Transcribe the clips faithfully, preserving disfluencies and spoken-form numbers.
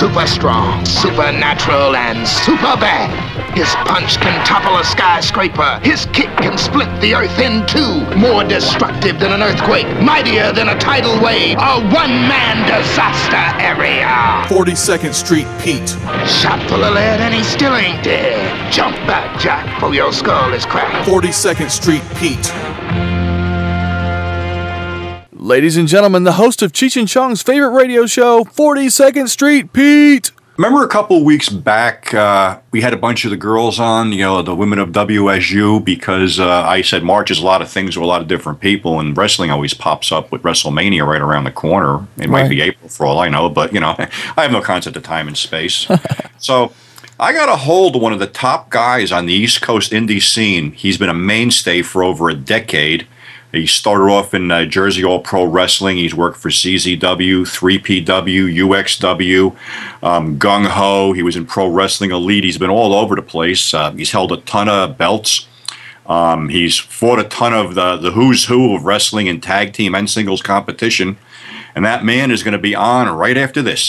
super strong, supernatural, and super bad. His punch can topple a skyscraper. His kick can split the earth in two. More destructive than an earthquake, mightier than a tidal wave, a one-man disaster area. forty-second Street Pete. Shot full of lead and he still ain't dead. Jump back, Jack, for your skull is cracked. forty-second Street Pete. Ladies and gentlemen, the host of Cheech and Chong's favorite radio show, forty-second Street Pete. Remember a couple weeks back, uh, we had a bunch of the girls on, you know, the women of W S U, because uh, I said March is a lot of things with a lot of different people, and wrestling always pops up with WrestleMania right around the corner. It might Right. be April for all I know, but, you know, I have no concept of time and space. So I got a hold of one of the top guys on the East Coast indie scene. He's been a mainstay for over a decade. He started off in uh, Jersey All Pro Wrestling. He's worked for C Z W, three P W, U X W, um, Gung Ho. He was in Pro Wrestling Elite. He's been all over the place. Uh, he's held a ton of belts. Um, he's fought a ton of the, the who's who of wrestling in tag team and singles competition. And that man is going to be on right after this.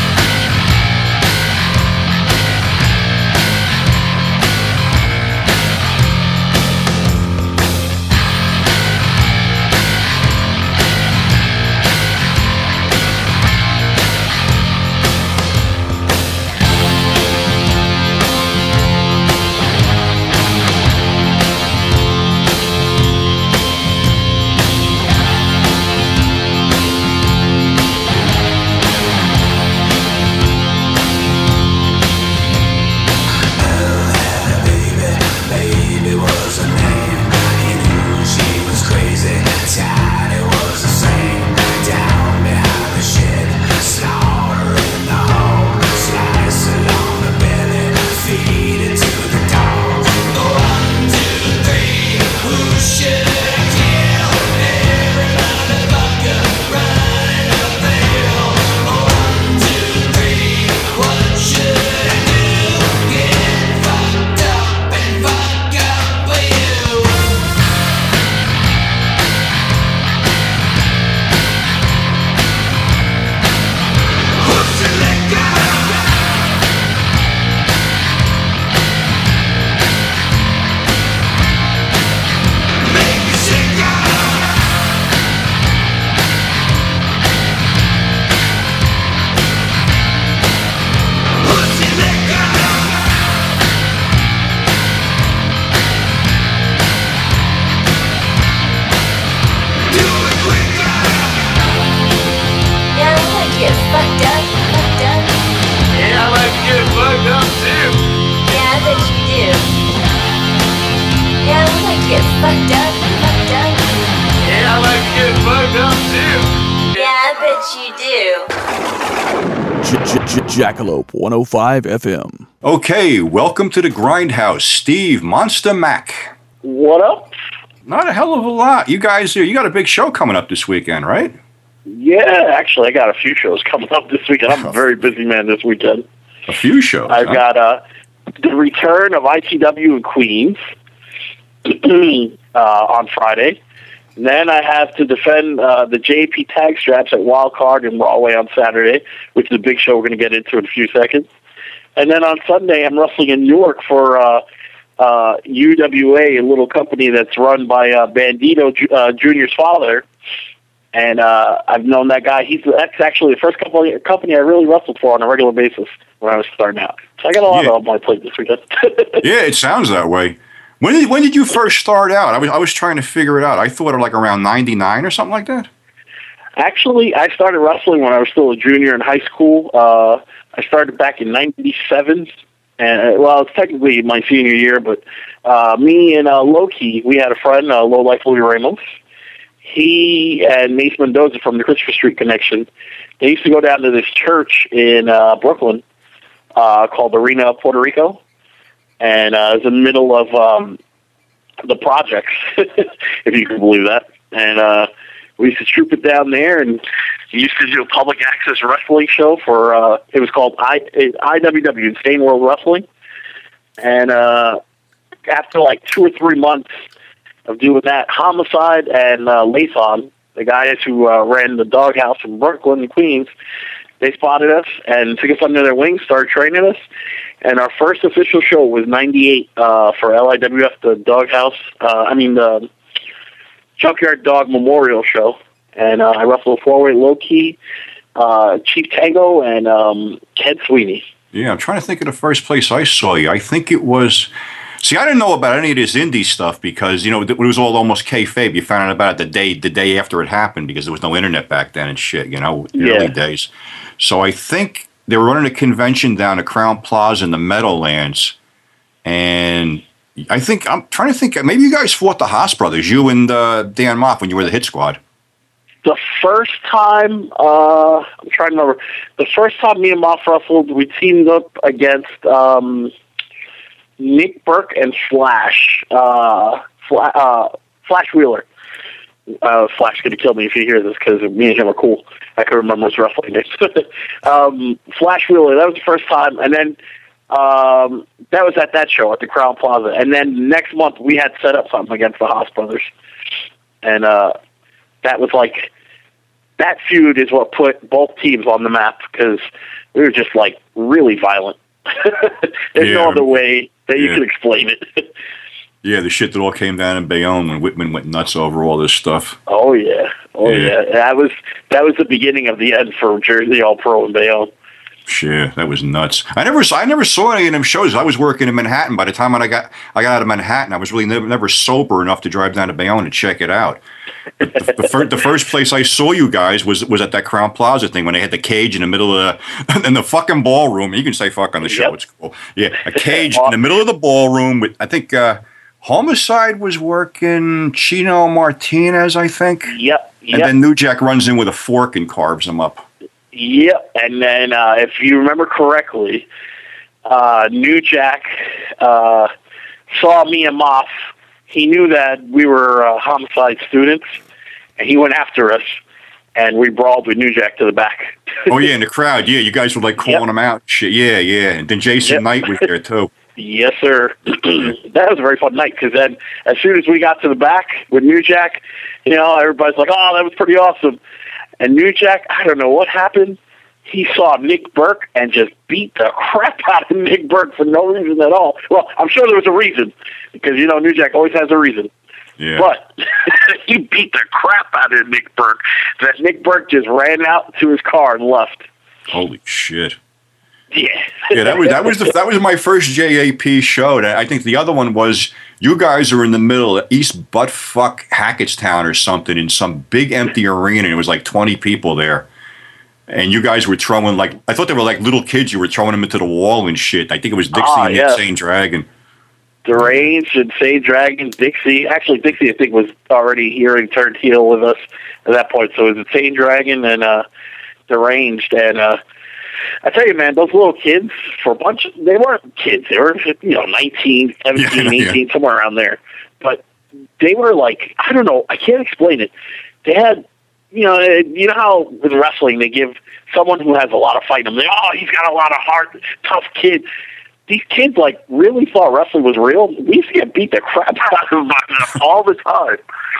Jackalope one oh five F M. Okay, welcome to the Grindhouse. Steve, Monster Mac. What up? Not a hell of a lot. You guys, you got a big show coming up this weekend, right? Yeah, actually, I got a few shows coming up this weekend. I'm a very busy man this weekend. A few shows. I've huh? got uh, the return of I C W in Queens uh, on Friday. And then I have to defend uh, the J P tag straps at Wild Card in Broadway on Saturday, which is a big show we're going to get into in a few seconds. And then on Sunday, I'm wrestling in Newark for uh, uh, U W A, a little company that's run by uh, Bandito uh, Junior's father. And uh, I've known that guy. He's that's actually the first company, company I really wrestled for on a regular basis when I was starting out. So I got a lot yeah. on my plate this weekend. Yeah, it sounds that way. When did when did you first start out? I was I was trying to figure it out. I thought of like around ninety-nine or something like that. Actually, I started wrestling when I was still a junior in high school. Uh, I started back in ninety-seven. And, well, it's technically my senior year, but uh, me and uh, Loki, we had a friend, uh, Low Life Louis Ramos. He and Mace Mendoza from the Christopher Street Connection, they used to go down to this church in uh, Brooklyn uh, called Arena Puerto Rico. And uh, it was in the middle of um, the projects, if you can believe that. And uh, we used to troop it down there, and we used to do a public access wrestling show for, uh, it was called I, I W W, Insane World Wrestling. And uh, after like two or three months of doing that, Homicide and uh, Lathon, the guys who uh, ran the Doghouse in Brooklyn and Queens, they spotted us and took us under their wing, started training us. And our first official show was ninety-eight uh, for L I W F, the Doghouse. Uh, I mean, the Junkyard Dog Memorial Show. And uh, I wrestled four-way low key, uh, Chief Tango, and um, Ken Sweeney. Yeah, I'm trying to think of the first place I saw you. I think it was. See, I didn't know about any of this indie stuff because, you know, it was all almost kayfabe. You found out about it the day the day after it happened because there was no internet back then and shit, you know, the yeah. early days. So I think they were running a convention down at Crown Plaza in the Meadowlands. And I think, I'm trying to think, maybe you guys fought the Haas brothers, you and uh, Dan Moff when you were the Hit Squad. The first time, uh, I'm trying to remember, the first time me and Moff wrestled, we teamed up against um, Nick Burke and Flash, uh, Fla- uh, Flash Wheeler. Uh, Flash is going to kill me if you hear this because me and him are cool. I can remember his wrestling names. um, Flash Wheeler, that was the first time. And then um, that was at that show at the Crown Plaza. And then next month we had set up something against the Haas brothers. And uh, that was like, that feud is what put both teams on the map because we were just like really violent. There's yeah. no other way that you yeah. can explain it. Yeah, the shit that all came down in Bayonne when Whitman went nuts over all this stuff. Oh yeah, oh yeah. yeah. That was that was the beginning of the end for Jersey All Pro and Bayonne. Shit, that was nuts. I never, I never saw any of them shows. I was working in Manhattan. By the time I got, I got out of Manhattan, I was really never, never sober enough to drive down to Bayonne and check it out. The, the, first, the first place I saw you guys was was at that Crown Plaza thing when they had the cage in the middle of the, in the fucking ballroom. You can say fuck on the show. Yep. It's cool. Yeah, a cage in the middle of the ballroom with, I think, uh, Homicide was working Chino Martinez, I think. Yep. yep. And then New Jack runs in with a fork and carves him up. Yep, and then uh, if you remember correctly, uh, New Jack uh, saw me and Moff. He knew that we were uh, Homicide students, and he went after us, and we brawled with New Jack to the back. Oh, yeah, in the crowd. Yeah, you guys were like calling yep. him out. Shit. Yeah, yeah. And then Jason yep. Knight was there, too. Yes, sir. That was a very fun night because then as soon as we got to the back with New Jack, you know, everybody's like, oh, that was pretty awesome. And New Jack, I don't know what happened. He saw Nick Burke and just beat the crap out of Nick Burke for no reason at all. Well, I'm sure there was a reason because, you know, New Jack always has a reason. Yeah. But he beat the crap out of Nick Burke that Nick Burke just ran out to his car and left. Holy shit. Yeah. yeah, that was that was the, that was my first J A P show. I think the other one was you guys are in the middle of East Buttfuck Hackettstown or something in some big empty arena. And it was like twenty people there, and you guys were throwing like I thought they were like little kids. You were throwing them into the wall and shit. I think it was Dixie oh, and yeah. Insane Dragon. Deranged, Insane Dragon, Dixie. Actually, Dixie I think was already here and turned heel with us at that point. So it was Insane Dragon and uh, Deranged and. Uh, I tell you, man, those little kids, for a bunch of, they weren't kids. They were, you know, nineteen, seventeen, yeah, eighteen, yeah. somewhere around there. But they were like, I don't know, I can't explain it. They had, you know, you know how with wrestling they give someone who has a lot of fight in them, they, oh, he's got a lot of heart, tough kid. These kids, like, really thought wrestling was real. We used to get beat the crap out of them all the time.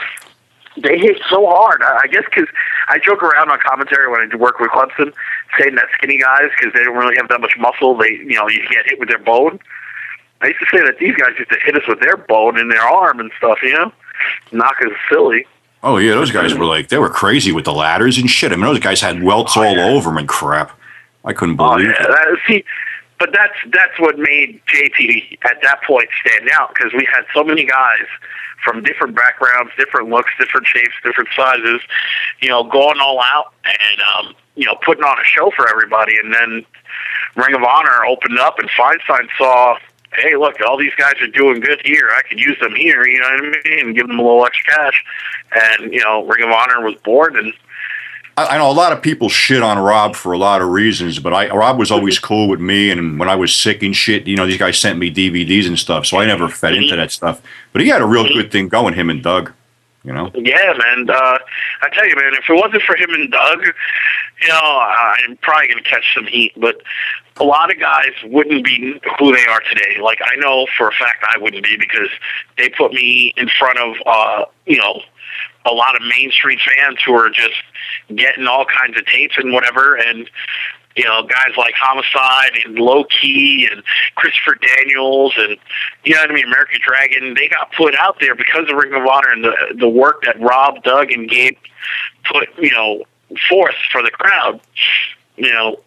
They hit so hard. I guess because I joke around on commentary when I do work with Clemson, saying that skinny guys, because they don't really have that much muscle, they, you know, you get hit with their bone. I used to say that these guys used to hit us with their bone in their arm and stuff, you know? Knock us silly. Oh, yeah, those guys were like, they were crazy with the ladders and shit. I mean, those guys had welts oh, all yeah. over them and crap. I couldn't believe oh, yeah. it. That, see, but that's, that's what made J P at that point stand out, because we had so many guys from different backgrounds, different looks, different shapes, different sizes, you know, going all out and, um, you know, putting on a show for everybody. And then Ring of Honor opened up and Feinstein saw, hey, look, all these guys are doing good here. I could use them here, you know what I mean, and give them a little extra cash. And, you know, Ring of Honor was born. And I, I know a lot of people shit on Rob for a lot of reasons, but I Rob was always cool with me. And when I was sick and shit, you know, these guys sent me D V Ds and stuff, so I never fed into that stuff. But he had a real good thing going, him and Doug, you know? Yeah, man. Uh, I tell you, man, if it wasn't for him and Doug, you know, I'm probably going to catch some heat, but a lot of guys wouldn't be who they are today. Like, I know for a fact I wouldn't be because they put me in front of, uh, you know, a lot of Main Street fans who are just getting all kinds of tapes and whatever, and you know, guys like Homicide and Low Key and Christopher Daniels and, you know what I mean, American Dragon, they got put out there because of Ring of Honor and the the work that Rob, Doug, and Gabe put, you know, forth for the crowd. You know,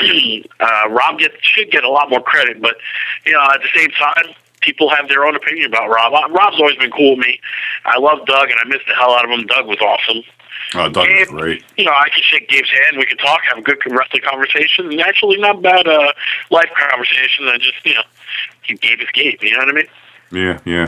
uh, Rob get, should get a lot more credit, but, you know, at the same time, people have their own opinion about Rob. Rob's always been cool with me. I love Doug, and I miss the hell out of him. Doug was awesome. Oh, Doug Gabe, was great. You know, I can shake Gabe's hand. We can talk, have a good wrestling conversation, and actually not bad uh, life conversation. I just, you know, Gabe is Gabe. You know what I mean? Yeah, yeah.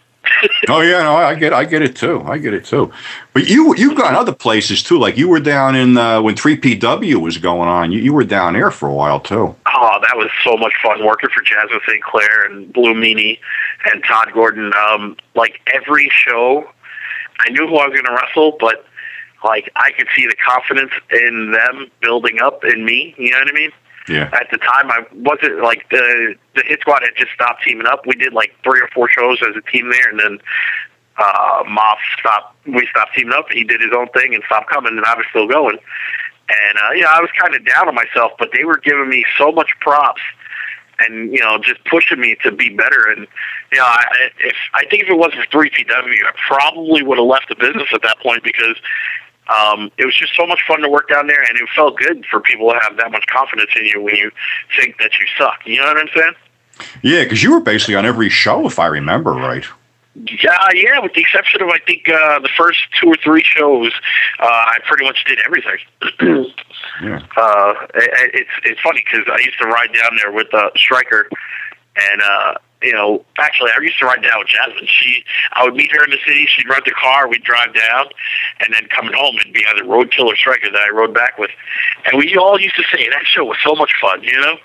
Oh yeah, no, I get, I get it too. I get it too. But you, you've gone other places too. Like you were down in uh, when three P W was going on. You, you were down there for a while too. Oh, that was so much fun working for Jasmine Saint Clair and Blue Meanie and Todd Gordon. Um, like every show, I knew who I was going to wrestle, but like I could see the confidence in them building up in me. You know what I mean? Yeah. At the time, I wasn't like the the Hit Squad had just stopped teaming up. We did like three or four shows as a team there, and then uh, Moff stopped. We stopped teaming up. He did his own thing and stopped coming, and I was still going. And uh, yeah, I was kind of down on myself, but they were giving me so much props, and you know, just pushing me to be better. And you know, I, if I think if it wasn't for three P W, I probably would have left the business at that point because. Um, it was just so much fun to work down there, and it felt good for people to have that much confidence in you when you think that you suck. You know what I'm saying? Yeah, because you were basically on every show, if I remember right. Yeah, yeah. With the exception of I think uh, the first two or three shows, uh, I pretty much did everything. Yeah. Uh, it, it's it's funny because I used to ride down there with uh, Stryker, and. Uh, You know, actually, I used to ride down with Jasmine. She, I would meet her in the city. She'd rent the car. We'd drive down, and then coming home, it'd be either Roadkill or Stryker that I rode back with. And we all used to say that show was so much fun. You know,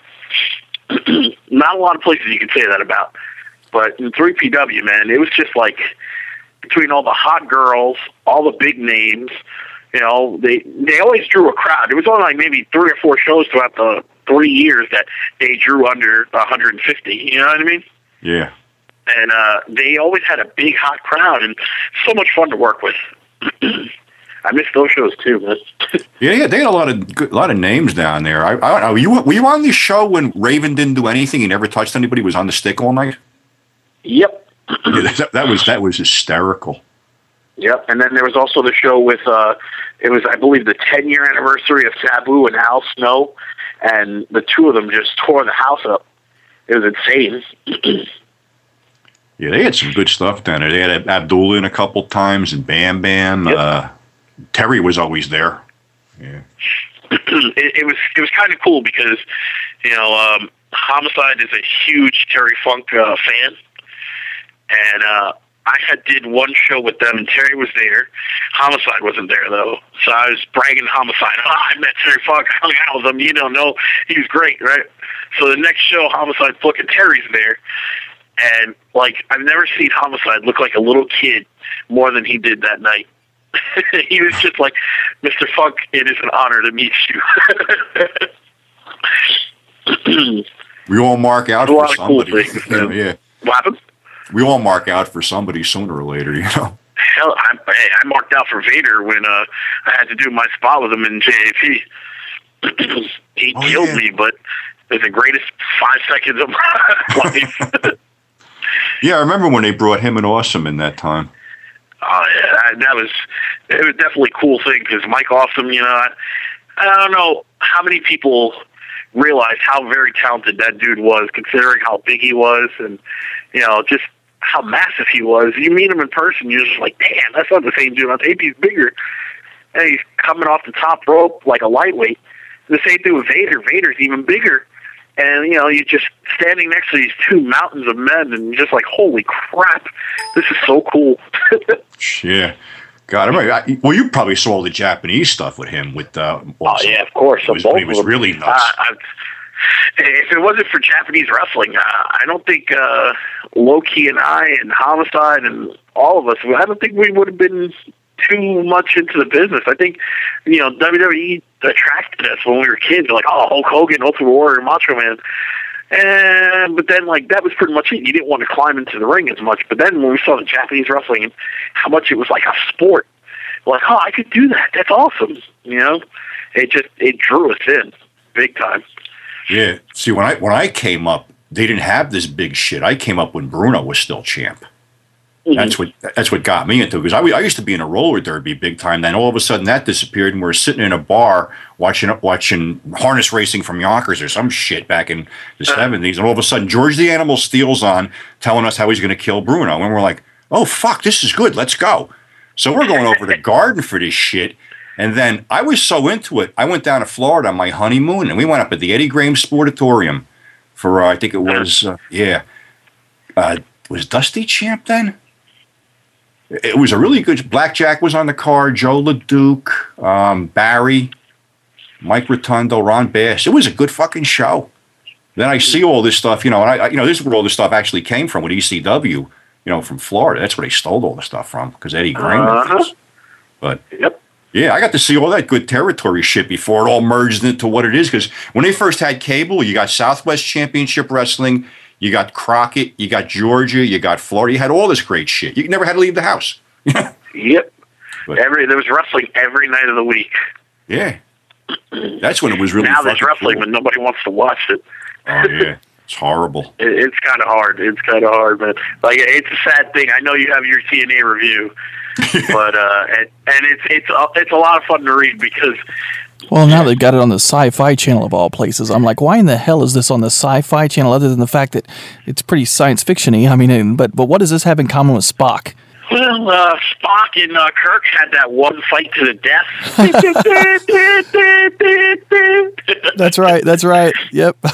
not a lot of places you can say that about, but in three P W, man, it was just like between all the hot girls, all the big names. You know, they they always drew a crowd. There was only like maybe three or four shows throughout the three years that they drew under one hundred fifty. You know what I mean? Yeah. And uh, they always had a big, hot crowd, and so much fun to work with. I miss those shows too, man. Yeah, yeah, they had a lot of good, a lot of names down there. I, I don't know. You were you on the show when Raven didn't do anything? He never touched anybody. He was on the stick all night. Yep. Yeah, that, that was that was hysterical. Yep. And then there was also the show with uh, it was I believe the ten year anniversary of Sabu and Al Snow, and the two of them just tore the house up. It was insane. Yeah, they had some good stuff down there. They had Abdullah in a couple times and Bam Bam. Yep. Uh, Terry was always there. Yeah. it, it was it was kind of cool because you know um, Homicide is a huge Terry Funk uh, fan, and uh, I had did one show with them, and Terry was there. Homicide wasn't there though, so I was bragging to Homicide. Oh, I met Terry Funk. I hung out with him. You don't know, he was great, right? So the next show, Homicide look and Terry's there, and like I've never seen Homicide look like a little kid more than he did that night. He was just like, Mister Funk, it is an honor to meet you. We all mark out a for lot of somebody. cool things, yeah, yeah. What happened? We all mark out for somebody sooner or later, you know. Hell, I, hey, I marked out for Vader when uh, I had to do my spot with him in J A P. He Oh, killed yeah. me, but it was the greatest five seconds of my life. Yeah, I remember when they brought him and Awesome in that time. Oh yeah, that, that was it was definitely a cool thing because Mike Awesome, you know, I, I don't know how many people realized how very talented that dude was, considering how big he was, and you know, just how massive he was. You meet him in person, you're just like, damn, that's not the same dude on tape. He's bigger, and he's coming off the top rope like a lightweight. The same thing with Vader. Vader's even bigger. And, you know, you're just standing next to these two mountains of men, and you're just like, holy crap, this is so cool. Yeah. God, I remember, I, well, you probably saw all the Japanese stuff with him. With uh, Oh, yeah, of course. It was, both he was of them. really nuts. Uh, I, if it wasn't for Japanese wrestling, uh, I don't think uh, Loki and I and Homicide and all of us, I don't think we would have been too much into the business. I think, you know, W W E attracted us when we were kids. Like, oh, Hulk Hogan, Ultimate Warrior, Macho Man. And, but then, like, that was pretty much it. You didn't want to climb into the ring as much. But then when we saw the Japanese wrestling and how much it was like a sport, like, oh, I could do that. That's awesome. You know, it just it drew us in big time. Yeah. See, when I when I came up, they didn't have this big shit. I came up when Bruno was still champ. Mm-hmm. That's what that's what got me into it, because I, I used to be in a roller derby big time. Then all of a sudden that disappeared, and we were sitting in a bar watching watching harness racing from Yonkers or some shit back in the seventies, and all of a sudden George the Animal Steele's on, telling us how he's going to kill Bruno, and we're like, oh fuck, this is good, let's go. So we're going over to Garden for this shit, and then I was so into it, I went down to Florida on my honeymoon, and we went up at the Eddie Graham Sportatorium for uh, I think it was uh, yeah, uh, was Dusty champ then? It was a really good. Blackjack was on the card. Joe LeDuc, um, Barry, Mike Rotundo, Ron Bass. It was a good fucking show. Then I see all this stuff, you know, and I, I you know, this is where all this stuff actually came from with E C W, you know, from Florida. That's where they stole all the stuff from, because Eddie Graham. Uh-huh. But yep. Yeah, I got to see all that good territory shit before it all merged into what it is. Because when they first had cable, you got Southwest Championship Wrestling. You got Crockett, you got Georgia, you got Florida. You had all this great shit. You never had to leave the house. Yep. But, every there was wrestling every night of the week. Yeah. That's when it was really now there's wrestling, cool. but nobody wants to watch it. Oh, yeah. It's horrible. It, it's kind of hard. It's kind of hard, man. Like, it's a sad thing. I know you have your T N A review, but uh, and, and it's it's it's a lot of fun to read, because well, now they've got it on the Sci-Fi Channel of all places. I'm like, why in the hell is this on the Sci-Fi Channel, other than the fact that it's pretty science fiction-y? I mean, but but what does this have in common with Spock? Well, uh, Spock and uh, Kirk had that one fight to the death. That's right. That's right. Yep. I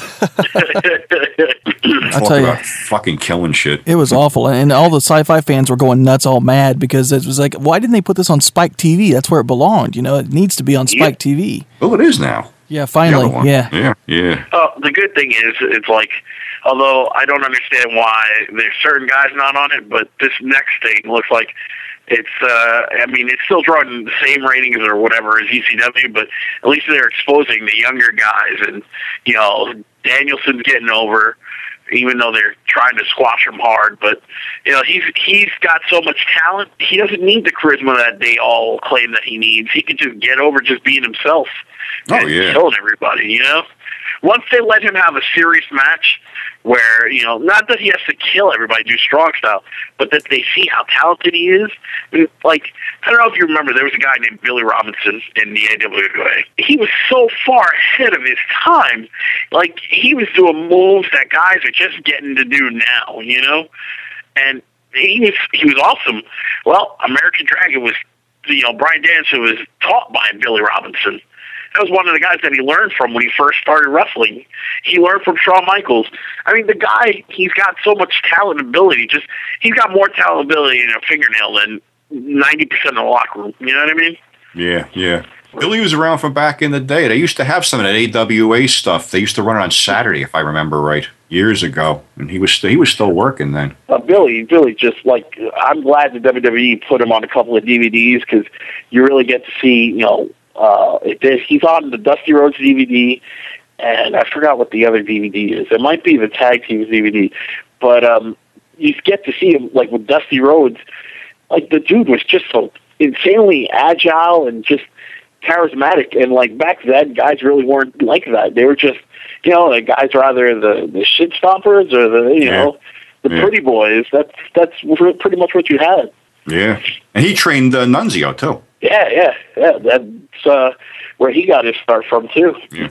tell you, about fucking killing shit. It was awful, and all the sci-fi fans were going nuts, all mad, because it was like, why didn't they put this on Spike T V? That's where it belonged. You know, it needs to be on Spike yep. T V. Oh, it is now. Yeah, finally. Yeah. Yeah. Yeah. Oh, the good thing is, it's like, although I don't understand why there's certain guys not on it, but this next thing looks like it's, uh, I mean, it's still drawing the same ratings or whatever as E C W, but at least they're exposing the younger guys. And, you know, Danielson's getting over, even though they're trying to squash him hard. But, you know, he's he's got so much talent. He doesn't need the charisma that they all claim that he needs. He can just get over just being himself. Oh, and yeah. killing everybody, you know? Once they let him have a serious match where, you know, not that he has to kill everybody, do strong style, but that they see how talented he is. Like, I don't know if you remember, there was a guy named Billy Robinson in the A W A. He was so far ahead of his time. Like, he was doing moves that guys are just getting to do now, you know? And he was, he was awesome. Well, American Dragon was, you know, Bryan Danielson was taught by Billy Robinson. That was one of the guys that he learned from when he first started wrestling. He learned from Shawn Michaels. I mean, the guy, he's got so much talent and ability. Just he's got more talent and ability in a fingernail than ninety percent of the locker room. You know what I mean? Yeah, yeah. Billy was around from back in the day. They used to have some of that A W A stuff. They used to run it on Saturday, if I remember right, years ago, and he was st- he was still working then. Uh, Billy, Billy, just like I'm glad the W W E put him on a couple of D V Ds, because you really get to see, you know. Uh, it, he's on the Dusty Rhodes D V D, and I forgot what the other D V D is. It might be the Tag Teams D V D, but um, you get to see him, like, with Dusty Rhodes. Like, the dude was just so insanely agile and just charismatic, and, like, back then, guys really weren't like that. They were just, you know, the guys were either the, the shit stompers or the, you yeah. know, the yeah. pretty boys. That's, that's pretty much what you had. Yeah, and he trained uh, Nunzio, too. Yeah, yeah, yeah. That's uh, where he got his start from too. Yeah.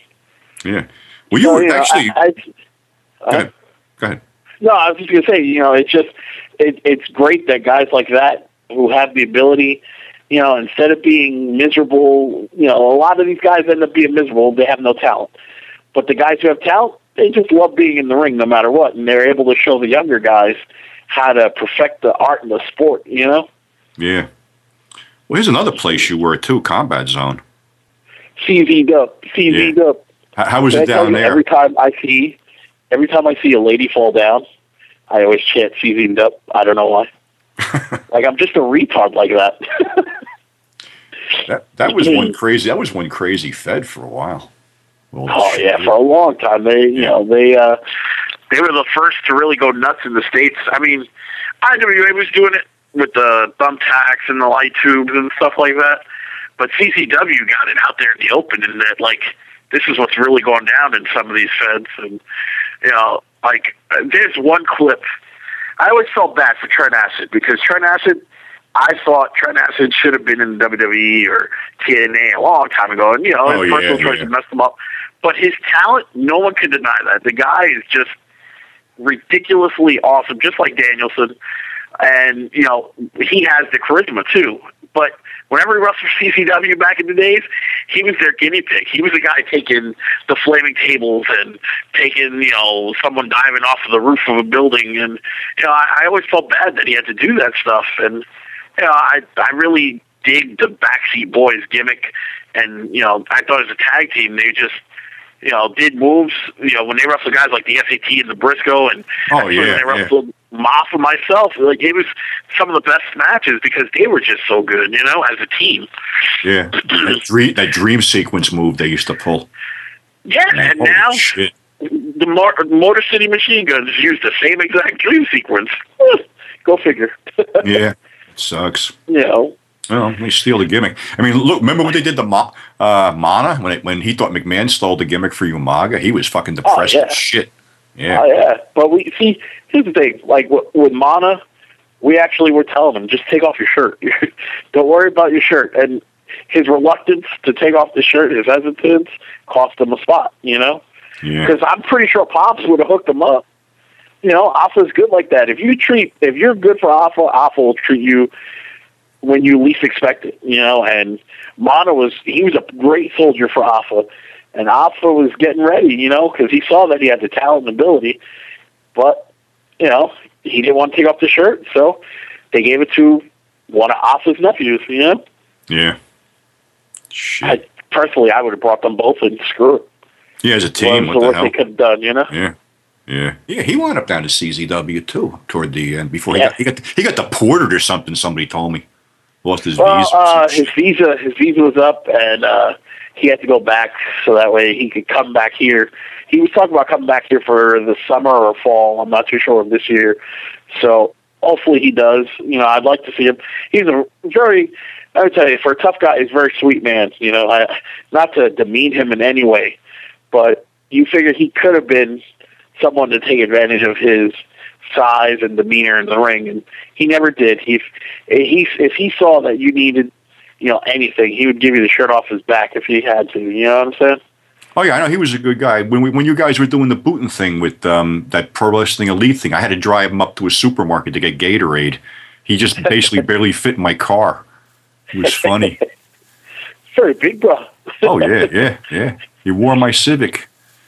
yeah. Well, you so, were you know, actually. I, I, go ahead. Go ahead. No, I was just gonna say, you know, it's just it, it's great that guys like that who have the ability, you know, instead of being miserable, you know, a lot of these guys end up being miserable. They have no talent, but the guys who have talent, they just love being in the ring no matter what, and they're able to show the younger guys how to perfect the art and the sport. You know. Yeah. Well, here's another place you were too, Combat Zone. C Z'd up, C Z'd yeah. up. How, how was it down there? Every time I see, every time I see a lady fall down, I always chant C Z'd up. I don't know why. Like, I'm just a retard like that. that that was one crazy. That was one crazy Fed for a while. Well, oh yeah, for a long time. They, you yeah. know, they uh, they were the first to really go nuts in the States. I mean, I W A was doing it with the thumbtacks and the light tubes and stuff like that. But C C W got it out there in the open, and that like this is what's really going down in some of these feds. And you know, like there's one clip. I always felt bad for Trent Acid because Trent Acid, I thought Trent Acid should have been in W W E or T N A a long time ago, and you know, oh, his yeah, personal choice yeah. messed him up. But his talent, no one can deny that. The guy is just ridiculously awesome, just like Danielson. And, you know, he has the charisma, too. But whenever he wrestled for C C W back in the days, he was their guinea pig. He was the guy taking the flaming tables and taking, you know, someone diving off of the roof of a building. And, you know, I, I always felt bad that he had to do that stuff. And, you know, I, I really dig the Backseat Boys gimmick. And, you know, I thought as a tag team, they just, you know, did moves, you know, when they wrestled guys like the S A T and the Briscoe, and oh, yeah, when they wrestled yeah. Moff and myself, like, it was some of the best matches because they were just so good, you know, as a team. Yeah, that dream, that dream sequence move they used to pull. Yeah, and Holy now shit. the Mo- Motor City Machine Guns use the same exact dream sequence. Go figure. Yeah, it sucks. You know. Well, they steal the gimmick. I mean, look, remember when they did the Ma- uh, Mana? When it, when he thought McMahon stole the gimmick for Umaga? He was fucking depressed Oh, yeah. as shit. Yeah. Oh, yeah. But we see, here's the thing. Like, w- with Mana, we actually were telling him, just take off your shirt. Don't worry about your shirt. And his reluctance to take off the shirt, his hesitance, cost him a spot, you know? Yeah. Because I'm pretty sure Pops would have hooked him up. You know, Alpha's good like that. If you treat, if you're good for Alpha, Alpha will treat you when you least expect it, you know, and Mana was, he was a great soldier for Alpha, and Alpha was getting ready, you know, because he saw that he had the talent and ability, but, you know, he didn't want to take off the shirt, so they gave it to one of Alpha's nephews, you know? Yeah. Shit. I, personally, I would have brought them both and screw it. Yeah, as a team, What what the what hell? they could have done, you know? Yeah. Yeah, yeah, he wound up down to C Z W too toward the end. Before Yeah. he got he got he got deported or something. Somebody told me lost his Well, visa. uh, his visa, his visa was up, and uh, he had to go back so that way he could come back here. He was talking about coming back here for the summer or fall. I'm not too sure of this year. So hopefully he does. You know, I'd like to see him. He's a very, I would tell you, for a tough guy, he's a very sweet man. You know, I, not to demean him in any way, but you figure he could have been someone to take advantage of his size and demeanor in the ring, and he never did. He, he, if he saw that you needed, you know, anything, he would give you the shirt off his back if he had to. You know what I'm saying? Oh yeah, I know he was a good guy. When we, when you guys were doing the booting thing with um, that Pro Wrestling Elite thing, I had to drive him up to a supermarket to get Gatorade. He just basically barely fit in my car. It was funny. Very big, bro. Oh yeah, yeah, yeah. He wore my Civic.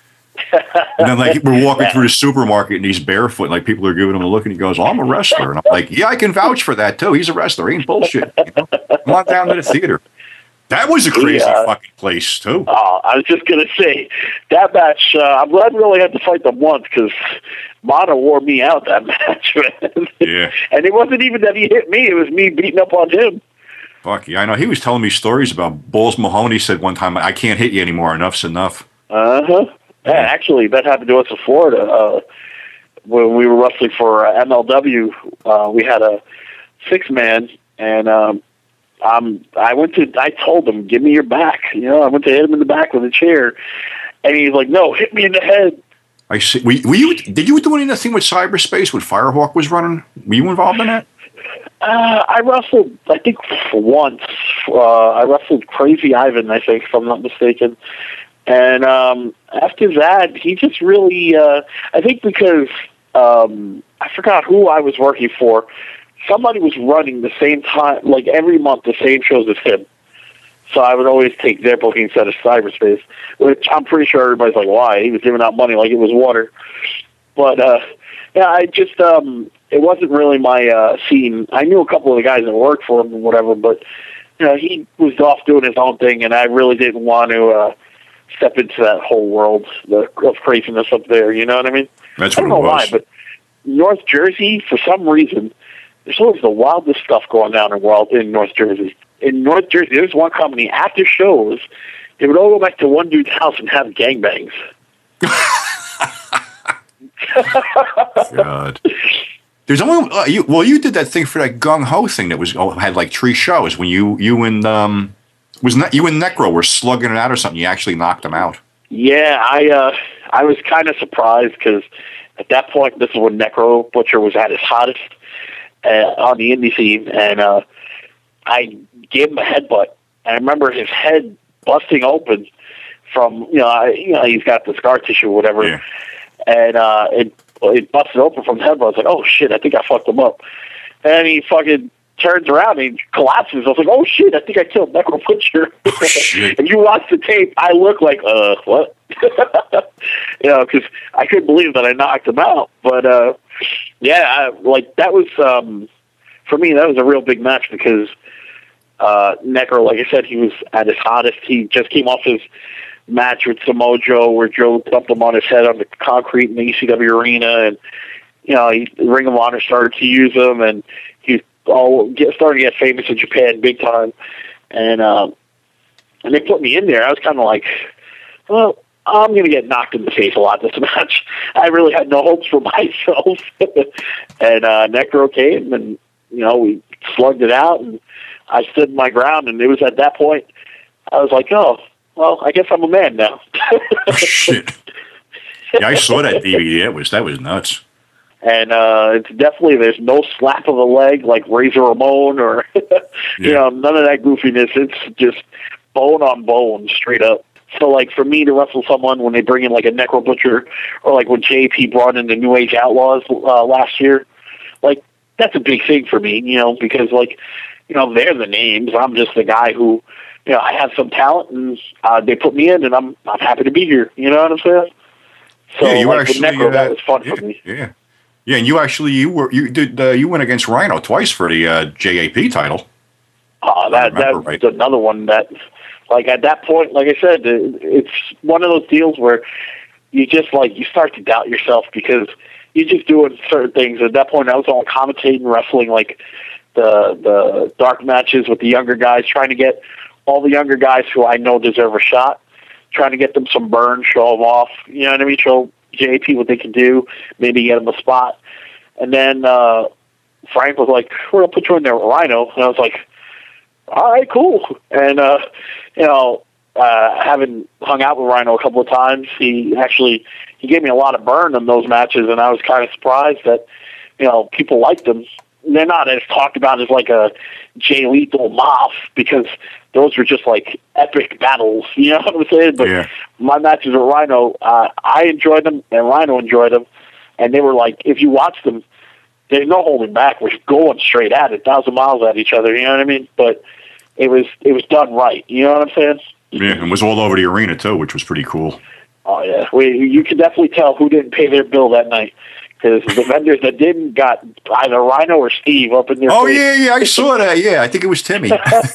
And then, like, we're walking through the supermarket and he's barefoot. Like, people are giving him a look, and he goes, "Oh, I'm a wrestler." And I'm like, "Yeah, I can vouch for that too. He's a wrestler. He ain't bullshit. You know? Come on down to the theater." That was a crazy Yeah. fucking place too. Oh, I was just gonna say that match. Uh, I'm glad we only had to fight them once because Mana wore me out that match, man. Yeah. And it wasn't even that he hit me; it was me beating up on him. Fuck yeah, I know. He was telling me stories about Balls Mahoney said one time, "I can't hit you anymore. Enough's enough." Uh huh. Yeah, actually, that happened to us in Florida uh, when we were wrestling for uh, M L W. Uh, we had a six man, and um, um, I went to. I told him, "Give me your back." You know, I went to hit him in the back with a chair, and he's like, "No, hit me in the head." I see. Were, were you? Did you do anything with cyberspace when Firehawk was running? Were you involved in that? Uh, I wrestled, I think, once. Uh, I wrestled Crazy Ivan, I think, if I'm not mistaken. And um, after that, he just really, uh, I think because um, I forgot who I was working for, somebody was running the same time, like every month, the same shows as him. So I would always take their booking instead of cyberspace, which I'm pretty sure everybody's like, why? He was giving out money like it was water. But, uh, yeah, I just, um, it wasn't really my uh, scene. I knew a couple of the guys that worked for him and whatever, but, you know, he was off doing his own thing, and I really didn't want to, uh, step into that whole world the, of craziness up there, you know what I mean? That's I don't what know it why, was. but North Jersey, for some reason, there's always the wildest stuff going down in world in North Jersey. In North Jersey, there's one company, after shows, they would all go back to one dude's house and have gangbangs. God. There's only uh, you. Well, you did that thing for that Gung Ho thing that was oh, had like three shows when you you and um was not you and Necro were slugging it out or something. You actually knocked him out. Yeah, I uh, I was kind of surprised because at that point, this is when Necro Butcher was at his hottest uh, on the indie scene, and uh, I gave him a headbutt. And I remember his head busting open from you know I, you know he's got the scar tissue or whatever, Yeah. and uh, it it busted open from the headbutt. I was like, oh shit, I think I fucked him up. And he fucking turns around and he collapses. I was like, oh shit, I think I killed Necro Butcher. Oh, shit. And you watch the tape, I look like, uh, what? You know, because I couldn't believe that I knocked him out. But, uh, yeah, I, like, that was, um, for me, that was a real big match because uh, Necro, like I said, he was at his hottest. He just came off his match with Samoa Joe where Joe dumped him on his head on the concrete in the E C W arena. And, you know, he, Ring of Honor started to use him, and he all get, started to get famous in Japan big time. And, um, and they put me in there. I was kind of like, well, I'm going to get knocked in the face a lot this match. I really had no hopes for myself. And uh, Necro came, and, you know, we slugged it out, and I stood my ground. And it was at that point, I was like, oh, well, I guess I'm a man now. Oh, shit. Yeah, I saw that D V D. That was, that was nuts. And uh, it's definitely, there's no slap of the leg like Razor Ramon or, you Yeah. know, none of that goofiness. It's just bone on bone, straight up. So, like, for me to wrestle someone when they bring in, like, a Necro Butcher, or, like, when J P brought in the New Age Outlaws uh, last year, like, that's a big thing for me, you know, because, like, you know, they're the names. I'm just the guy who, you know, I have some talent, and uh, they put me in, and I'm I'm happy to be here. You know what I'm saying? So, Yeah, you like, actually, with Necro, uh, that was fun yeah, for me. Yeah. Yeah, and you actually you were you did uh, you went against Rhino twice for the uh, J A P title. Uh, that that's right. another one that, like, at that point, like I said, it, it's one of those deals where you just, like, you start to doubt yourself because you're just doing certain things. At that point, I was on commentating wrestling, like, the the dark matches with the younger guys, trying to get all the younger guys who I know deserve a shot, trying to get them some burn, show them off, you know what I mean, show J A P what they can do, maybe get them a spot. And then uh, Frank was like, we're going to put you in there with Rhino. And I was like, all right, cool. And, uh, you know, uh, having hung out with Rhino a couple of times, he actually he gave me a lot of burn in those matches, and I was kind of surprised that, you know, people liked them. They're not as talked about as like a Jay Lethal Moth, because those were just like epic battles, you know what I'm saying? But Yeah. my matches with Rhino, uh, I enjoyed them, and Rhino enjoyed them, and they were like, if you watch them, there's no holding back. We're going straight at it, thousand miles at each other, you know what I mean? But it was it was done right, you know what I'm saying? Yeah, and was all over the arena too, which was pretty cool. Oh yeah, we you could definitely tell who didn't pay their bill that night, because the vendors that didn't got either Rhino or Steve up in their Oh face. yeah, yeah, I saw that. Yeah, I think it was Timmy.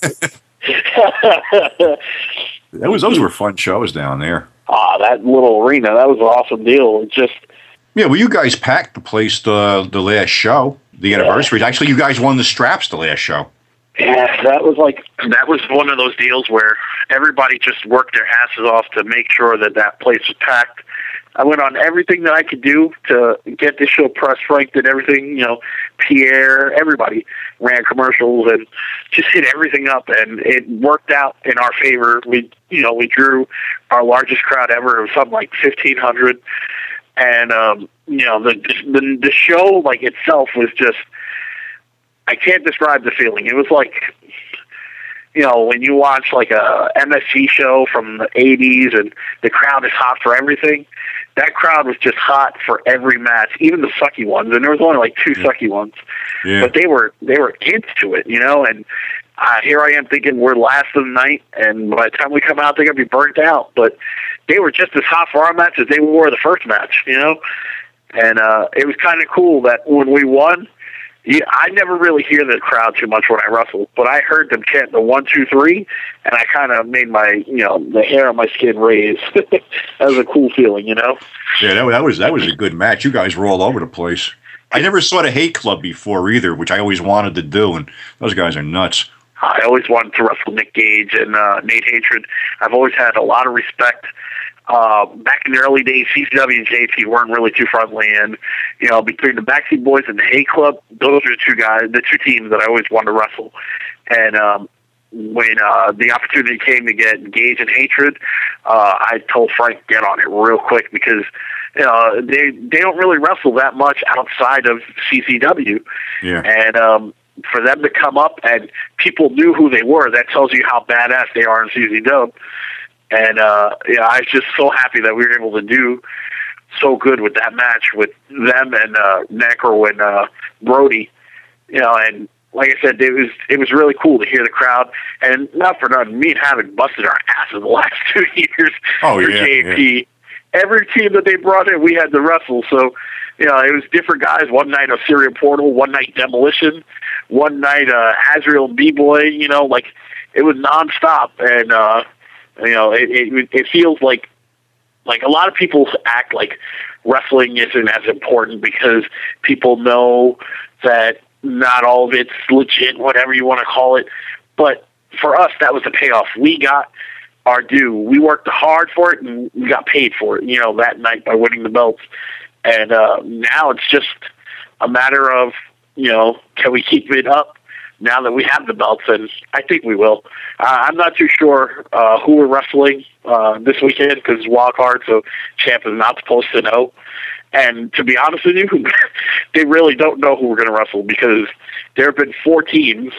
That was those were fun shows down there. Ah, that little arena, that was an awesome deal. It just Yeah, well, you guys packed the place the the last show, the anniversary. Actually, you guys won the straps the last show. yeah, that was like that was one of those deals where everybody just worked their asses off to make sure that that place was packed. I went on everything that I could do to get this show press ranked and everything. You know, Pierre, everybody ran commercials and just hit everything up, and it worked out in our favor. We, you know, we drew our largest crowd ever. It was something like fifteen hundred, and um, you know, the, the the show like itself was just, I can't describe the feeling. It was like, you know, when you watch like a M S G show from the eighties and the crowd is hot for everything, that crowd was just hot for every match, even the sucky ones. And there was only like two Yeah. sucky ones, Yeah. but they were they were into it, you know. And uh, here I am thinking we're last of the night, and by the time we come out, they're gonna be burnt out. But they were just as hot for our match as they were the first match, you know. And uh, it was kind of cool that when we won. Yeah, I never really hear the crowd too much when I wrestle, but I heard them chant the one, two, three, and I kind of made my, you know, the hair on my skin raise. That was a cool feeling, you know. Yeah, that, that was that was a good match. You guys were all over the place. I never saw the Hate Club before either, which I always wanted to do, and those guys are nuts. I always wanted to wrestle Nick Gage and uh, Nate Hatred. I've always had a lot of respect uh, back in the early days, C C W and J P weren't really too friendly, and you know, between the Backseat Boys and the Hay Club, those are the two guys, the two teams that I always wanted to wrestle. And um, when uh, the opportunity came to get Gage and Hatred, uh, I told Frank get on it real quick because you know they they don't really wrestle that much outside of C C W, yeah, and um, for them to come up and people knew who they were, that tells you how badass they are in C C W. And uh, yeah, I was just so happy that we were able to do so good with that match with them and uh, Necro and uh, Brody. You know, and like I said, it was it was really cool to hear the crowd. And not for nothing, me and Havoc busted our asses the last two years oh, for yeah, J M P. Yeah. Every team that they brought in, we had to wrestle. So, you know, it was different guys. One night Osirian Portal, one night Demolition, one night uh, Azrael and B-Boy. You know, like it was nonstop. And, uh, you know, it, it it feels like like a lot of people act like wrestling isn't as important because people know that not all of it's legit, whatever you want to call it. But for us, that was the payoff. We got our due. We worked hard for it, and we got paid for it, you know, that night by winning the belts. And uh, now it's just a matter of, you know, can we keep it up now that we have the belts? And I think we will. Uh, I'm not too sure uh, who we're wrestling uh, this weekend because it's wild card, so Champ is not supposed to know. And to be honest with you, they really don't know who we're going to wrestle because there have been four teams,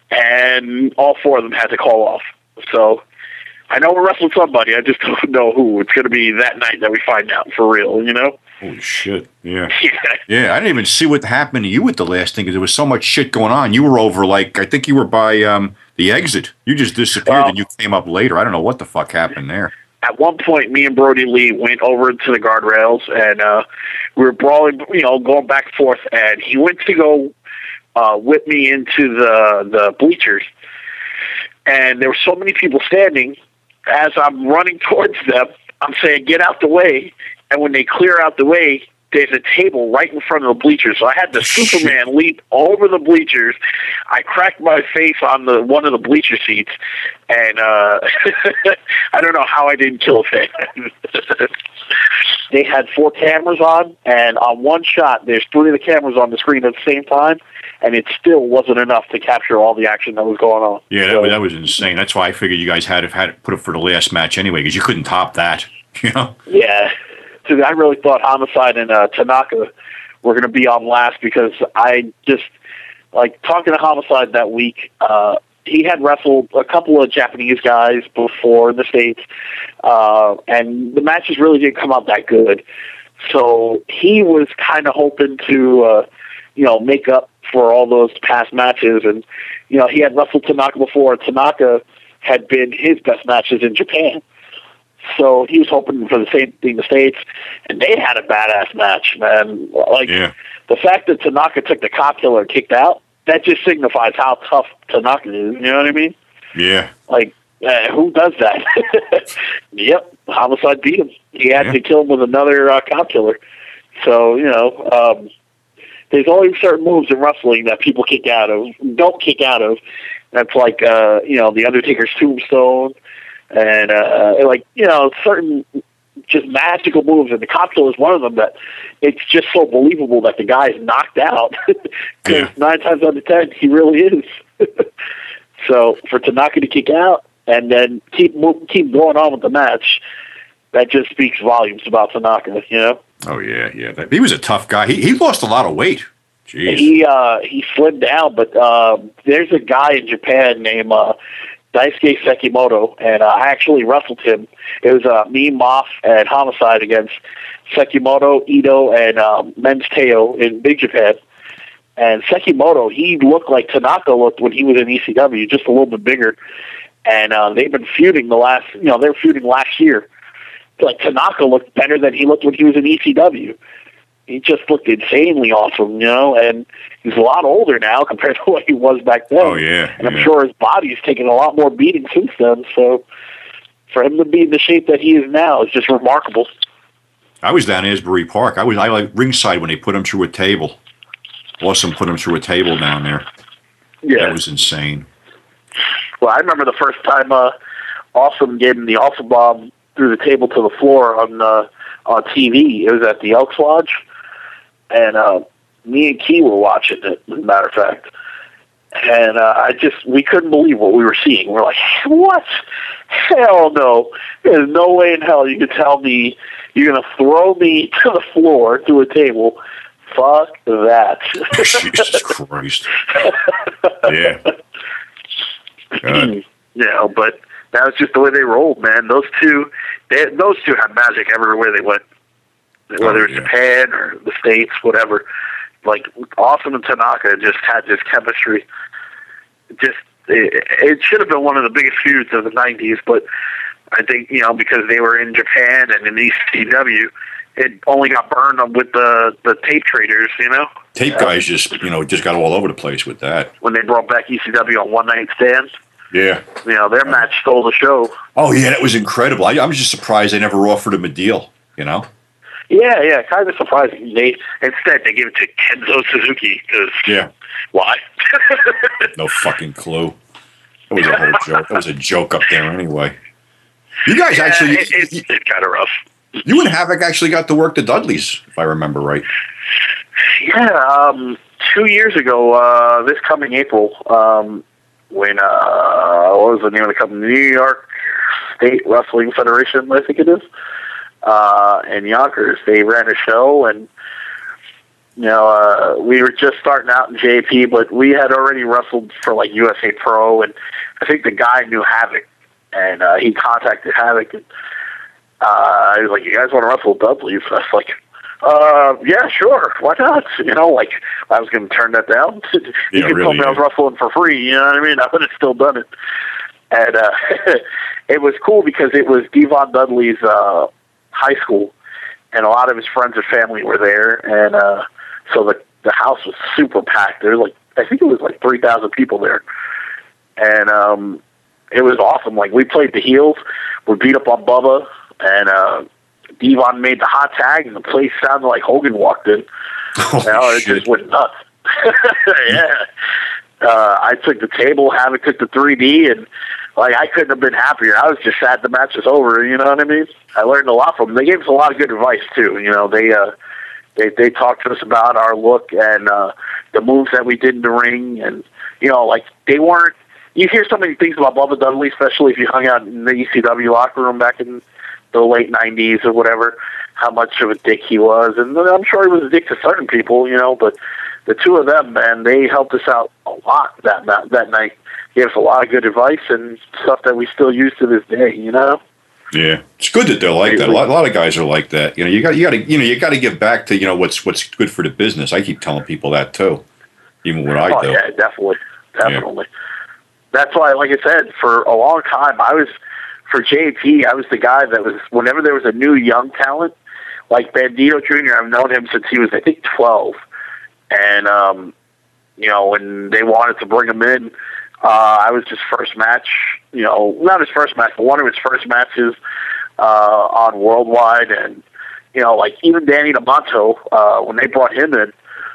and all four of them had to call off. So I know we're wrestling somebody. I just don't know who. It's going to be that night that we find out for real, you know? Holy shit. Yeah. yeah. Yeah, I didn't even see what happened to you with the last thing because there was so much shit going on. You were over, like, I think you were by um, the exit. You just disappeared well, and you came up later. I don't know what the fuck happened there. At one point, me and Brody Lee went over to the guardrails, and uh, we were brawling, you know, going back and forth, and he went to go uh, whip me into the, the bleachers, and there were so many people standing. As I'm running towards them, I'm saying, get out the way, and when they clear out the way, there's a table right in front of the bleachers. So I had the Superman leap over the bleachers. I cracked my face on the one of the bleacher seats, and uh, I don't know how I didn't kill a fan. They had four cameras on, and on one shot, there's three of the cameras on the screen at the same time, and it still wasn't enough to capture all the action that was going on. Yeah, that, so, that was insane. That's why I figured you guys had to, had to put it for the last match anyway, because you couldn't top that. You know? Yeah. So I really thought Homicide and uh, Tanaka were going to be on last because I just, like, talking to Homicide that week, uh, he had wrestled a couple of Japanese guys before in the States, uh, and the matches really didn't come out that good. So he was kind of hoping to, uh, you know, make up for all those past matches. And, you know, he had wrestled Tanaka before. Tanaka had been his best matches in Japan. So he was hoping for the same thing in the States, and they had a badass match, man. Like, yeah. The fact that Tanaka took the cop killer and kicked out, that just signifies how tough Tanaka is, you know what I mean? Yeah. Like, uh, who does that? Yep, Homicide beat him. He had yeah. to kill him with another uh, cop killer. So, you know, um, there's always certain moves in wrestling that people kick out of, don't kick out of. That's like, uh, you know, The Undertaker's tombstone. And, uh, like, you know, certain just magical moves, and the cop killer is one of them that it's just so believable that the guy is knocked out. Because yeah. nine times out of ten, he really is. So for Tanaka to kick out and then keep keep going on with the match, that just speaks volumes about Tanaka, you know? Oh, yeah, yeah. He was a tough guy. He, he lost a lot of weight. Jeez. He, uh, he slimmed down, but uh, there's a guy in Japan named... Uh, Daisuke Sekimoto, and uh, I actually wrestled him. It was uh, me, Moff, and Homicide against Sekimoto, Ito, and um, Men's Teo in Big Japan. And Sekimoto, he looked like Tanaka looked when he was in E C W, just a little bit bigger. And uh, they've been feuding the last, you know, they were feuding last year. Like, Tanaka looked better than he looked when he was in E C W. He just looked insanely awesome, you know, and he's a lot older now compared to what he was back then. Oh, yeah. And I'm yeah. sure his body's taken a lot more beating since then, so for him to be in the shape that he is now is just remarkable. I was down in Asbury Park. I was I like ringside when they put him through a table. Awesome put him through a table down there. Yeah. That was insane. Well, I remember the first time uh, Awesome gave him the Awesome Bomb through the table to the floor on uh, on T V. It was at the Elks Lodge, and uh, me and Key were watching it, as a matter of fact. And uh, I just, we couldn't believe what we were seeing. We're like, what? Hell no. There's no way in hell you could tell me you're going to throw me to the floor through a table. Fuck that. Jesus Christ. Yeah. God. You know, but that was just the way they rolled, man. Those two, they, those two had magic everywhere they went. Whether Oh, it's yeah. Japan or the States, whatever. Like, Awesome and Tanaka just had this chemistry. Just, it, it should have been one of the biggest feuds of the nineties, but I think, you know, because they were in Japan and in E C W, it only got burned with the, the tape traders, you know? Tape guys just, you know, just got all over the place with that. When they brought back E C W on One Night Stands, Yeah. you know, their match stole the show. Oh, yeah, that was incredible. I, I was just surprised they never offered him a deal, you know? Yeah, yeah, kind of surprising. They Instead, they gave it to Kenzo Suzuki, because Yeah. why? No fucking clue. That was a whole joke. That was a joke up there anyway. You guys Yeah, actually, it, it's, you, it's kind of rough. you and Havoc actually got to work the Dudleys, if I remember right. Yeah, um, two years ago, uh, this coming April, um, when, uh, what was the name of the company? New York State Wrestling Federation, I think it is, uh, in Yonkers. They ran a show, and, you know, uh, we were just starting out in J P, but we had already wrestled for, like, U S A Pro, and I think the guy knew Havoc, and uh, he contacted Havoc, and uh, I was like, you guys want to wrestle Dudleys? I was like, Uh, yeah, sure. Why not? You know, like, I was going to turn that down. you Yeah, could really, tell me I was yeah. wrestling for free, you know what I mean? I would have still done it. And uh, it was cool because it was Devon Dudley's uh, high school, and a lot of his friends and family were there, and uh, so the the house was super packed. There was like, I think it was like three thousand people there. And um, it was awesome. Like, we played the heels, we beat up on Bubba, and uh, Devon made the hot tag, and the place sounded like Hogan walked in. Holy You know, it shit. just went nuts. Yeah. Uh, I took the table, Havoc took the three D, and like, I couldn't have been happier. I was just sad the match was over, you know what I mean? I learned a lot from them. They gave us a lot of good advice, too. You know, they uh, they they talked to us about our look and uh, the moves that we did in the ring, and, you know, like, they weren't, you hear so many things about Bubba Dudley, especially if you hung out in the E C W locker room back in the late nineties or whatever, how much of a dick he was. And I'm sure he was a dick to certain people, you know, but the two of them, man, they helped us out a lot that that, that night. Gave us a lot of good advice and stuff that we still use to this day, you know? Yeah, it's good that they're like that. A lot, a lot of guys are like that. You know, you got you got to you know you got to give back to you know what's what's good for the business. I keep telling people that too, even what I Oh, do. yeah, definitely. Definitely. That's why, like I said, for a long time, I was, for J P, I was the guy that was, whenever there was a new young talent, like Bandito Junior, I've known him since he was, I think, twelve. And, um, you know, when they wanted to bring him in, uh, I was his first match, you know, not his first match, but one of his first matches uh, on Worldwide. And, you know, like, even Danny DeMonto, uh, when they brought him in,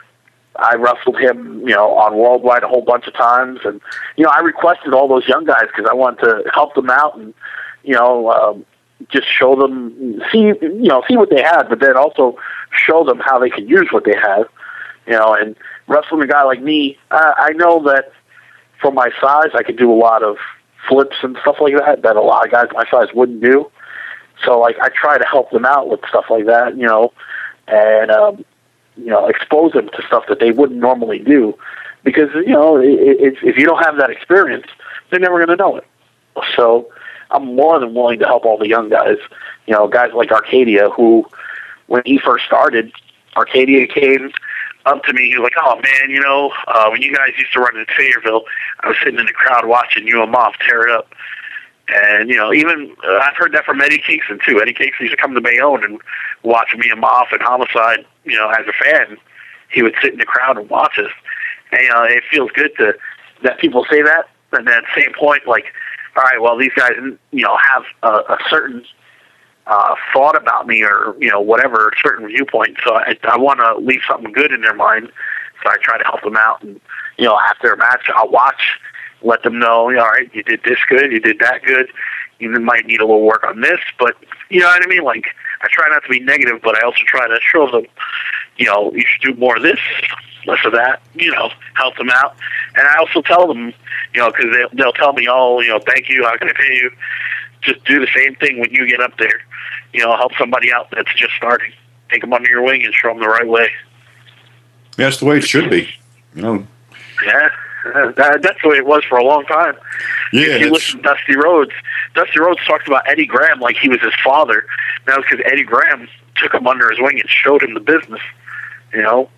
I wrestled him, you know, on Worldwide a whole bunch of times. And, you know, I requested all those young guys because I wanted to help them out and, you know, um, just show them, see, you know, see what they had, but then also show them how they could use what they had, you know. And wrestling a guy like me, uh, I know that for my size, I could do a lot of flips and stuff like that that a lot of guys my size wouldn't do. So, like, I try to help them out with stuff like that, you know, and, um, you know, expose them to stuff that they wouldn't normally do. Because, you know, if, if you don't have that experience, they're never going to know it. So I'm more than willing to help all the young guys. You know, guys like Arcadia, who, when he first started, Arcadia came up to me. He was like, oh, man, you know, uh, when you guys used to run in Fayetteville, I was sitting in the crowd watching you and Moff tear it up. And, you know, even uh, I've heard that from Eddie Kingston, too. Eddie Kingston used to come to Bayonne and watch me and Moff and Homicide, you know, as a fan. He would sit in the crowd and watch us. And, you know, it feels good to that people say that. And then at the same point, like, all right, well, these guys, you know, have a, a certain uh, thought about me or, you know, whatever, certain viewpoint. So I, I want to leave something good in their mind. So I try to help them out. And, you know, after a match, I'll watch, let them know, all right, you did this good, you did that good. you might need a little work on this, but you know what I mean? Like, I try not to be negative, but I also try to show them, you know, you should do more of this, less of that, you know, help them out. And I also tell them, you know, because they'll, they'll tell me, oh, you know, thank you, how can I pay you? Just do the same thing when you get up there. You know, help somebody out that's just starting. Take them under your wing and show them the right way. Yeah, that's the way it should be. You know. Yeah, that, that's the way it was for a long time. Yeah, if you listen to Dusty Rhodes, Dusty Rhodes talks about Eddie Graham like he was his father. That was because Eddie Graham took him under his wing and showed him the business. You know,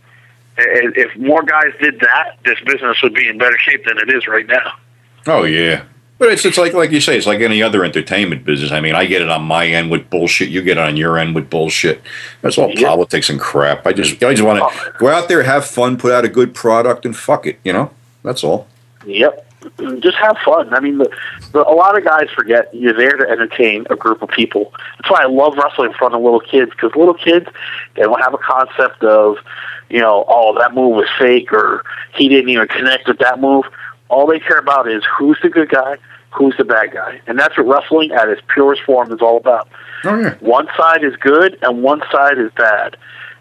if more guys did that, this business would be in better shape than it is right now. Oh yeah. But it's it's like like you say, it's like any other entertainment business. I mean, I get it on my end with bullshit. You get it on your end with bullshit. That's all yep. politics and crap. I just I just want to go out there, have fun, put out a good product, and fuck it. You know, that's all. Yep, just have fun. I mean, the, the, a lot of guys forget you're there to entertain a group of people. That's why I love wrestling in front of little kids, because little kids, they don't have a concept of, you know, oh, that move was fake or he didn't even connect with that move. All they care about is who's the good guy, who's the bad guy. And that's what wrestling at its purest form is all about. Oh, yeah. One side is good and one side is bad.